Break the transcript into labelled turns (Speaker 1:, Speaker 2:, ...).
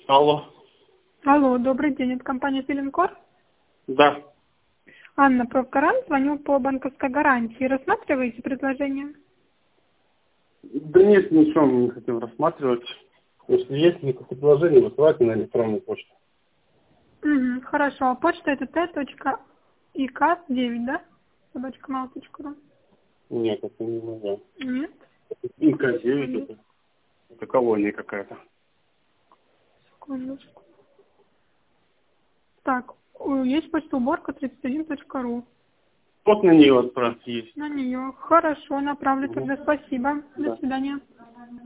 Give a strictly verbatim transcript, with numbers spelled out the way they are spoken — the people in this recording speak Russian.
Speaker 1: Алло.
Speaker 2: Алло, добрый день, это компания Филинкор.
Speaker 1: Да.
Speaker 2: Анна Профгаран, звоню по банковской гарантии. Рассматриваете предложение?
Speaker 1: Да нет, ничего мы не хотим рассматривать. Если есть какие-то предложения, высылайте на электронную почту.
Speaker 2: Угу, хорошо. А почта это т.икас девять, да? собачка мал точка ру.
Speaker 1: Нет, это не моя.
Speaker 2: Нет?
Speaker 1: Инка девять это. Это колония какая-то.
Speaker 2: Секундочку. Так, у- есть почта уборка тридцать один точка ру.
Speaker 1: Вот на нее отправьте есть.
Speaker 2: На нее. Хорошо, направлю
Speaker 1: Угу.
Speaker 2: тогда. Спасибо. До
Speaker 1: Да.
Speaker 2: свидания.